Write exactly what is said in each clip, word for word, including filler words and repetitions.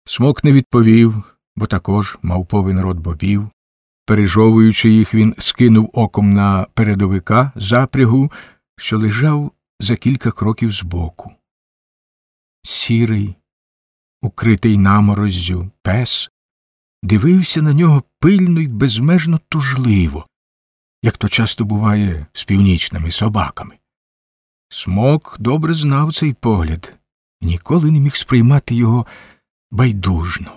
Смок не відповів, бо також мав повен рот бобів. Пережовуючи їх, він скинув оком на передовика запрягу, що лежав за кілька кроків збоку. Сірий, укритий намороззю пес, дивився на нього пильно й безмежно тужливо, як то часто буває з північними собаками. Смок добре знав цей погляд і ніколи не міг сприймати його байдужно.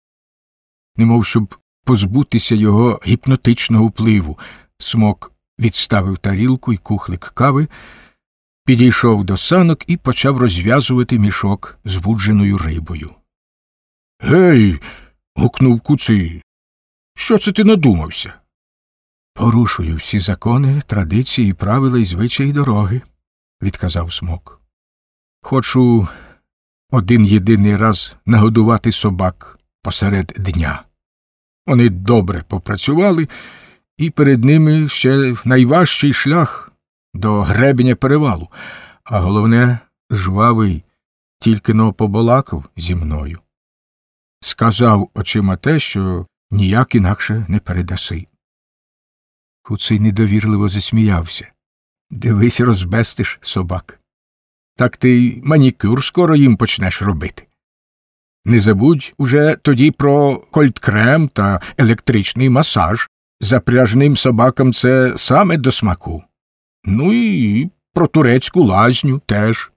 Немов щоб позбутися його гіпнотичного впливу, Смок відставив тарілку й кухлик кави, підійшов до санок і почав розв'язувати мішок з вудженою рибою. — Гей! — гукнув Куций. — Що це ти надумався? — Порушую всі закони, традиції, правила й звичаї дороги, — відказав Смок. — Хочу один єдиний раз нагодувати собак посеред дня. Вони добре попрацювали, і перед ними ще найважчий шлях до гребеня перевалу, а головне, жвавий, тільки-но побалакав зі мною. Сказав очима те, що ніяк інакше не передаси. Куций недовірливо засміявся. Дивись, розбестиш собак. Так ти й манікюр скоро їм почнеш робити. Не забудь уже тоді про кольт-крем та електричний масаж. Запряжним собакам це саме до смаку. Ну і про турецьку лазню теж.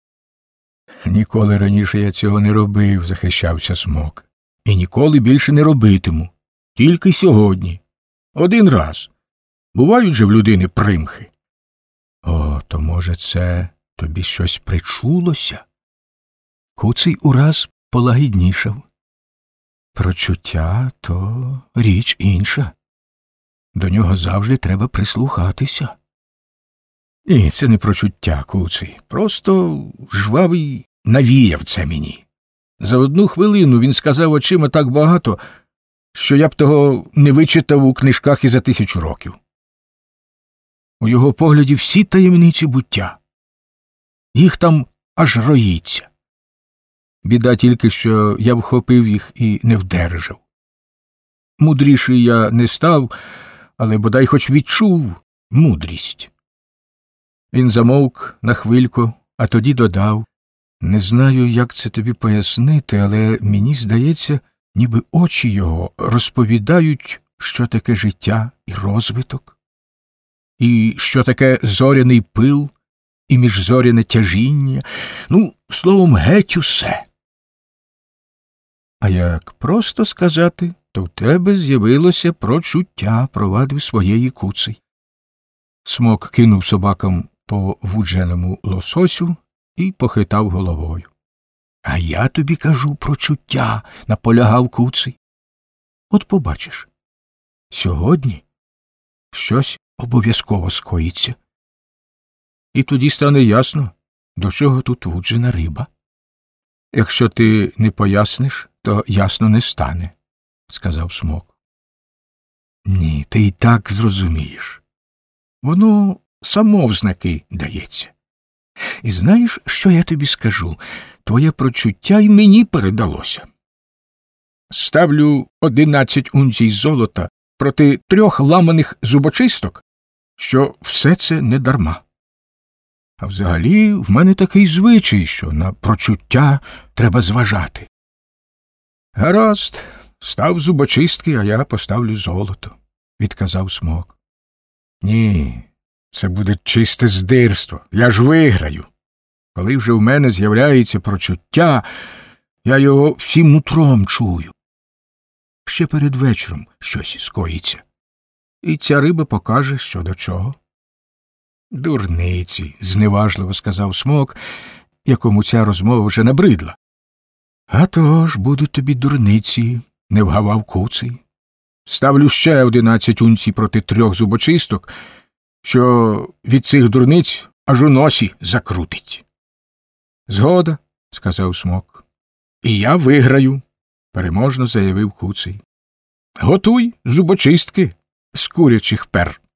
Ніколи раніше я цього не робив, захищався Смок. І ніколи більше не робитиму. Тільки сьогодні. Один раз. Бувають же в людини примхи. О, то, може, це тобі щось причулося? Куций ураз полагіднішав. Прочуття – то річ інша. До нього завжди треба прислухатися. Ні, це не прочуття, Куций. Просто жвавий навіяв це мені. За одну хвилину він сказав очима так багато, що я б того не вичитав у книжках і за тисячу років. У його погляді всі таємниці буття. Їх там аж роїться. Біда тільки, що я вхопив їх і не вдержав. Мудріший я не став, але бодай хоч відчув мудрість. Він замовк на хвильку, а тоді додав: не знаю, як це тобі пояснити, але мені здається, ніби очі його розповідають, що таке життя і розвиток, і що таке зоряний пил і міжзоряне тяжіння, ну, словом, геть усе. А як просто сказати, то в тебе з'явилося прочуття, провадив своєї Куций. Смок кинув собакам по вудженому лососю і похитав головою. А я тобі кажу прочуття, наполягав Куций. От побачиш, сьогодні щось обов'язково скоїться. І тоді стане ясно, до чого тут вуджена риба. Якщо ти не поясниш, то ясно не стане, сказав Смок. Ні, ти й так зрозумієш. Воно само в знаки дається. І знаєш, що я тобі скажу? Твоє прочуття й мені передалося. Ставлю одинадцять унцій золота проти трьох ламаних зубочисток, що все це не дарма. А взагалі в мене такий звичай, що на прочуття треба зважати. Гаразд, став зубочистки, а я поставлю золото, відказав Смок. Ні, це буде чисте здирство, я ж виграю. Коли вже в мене з'являється прочуття, я його всім нутром чую. Ще перед вечором щось скоїться. І ця риба покаже, що до чого. Дурниці, зневажливо сказав Смок, якому ця розмова вже набридла. А то ж будуть тобі дурниці, не вгавав Куций. Ставлю ще одинадцять унцій проти трьох зубочисток, що від цих дурниць аж у носі закрутить. Згода, сказав Смок. І я виграю, переможно заявив Куций. Готуй зубочистки з курячих пер.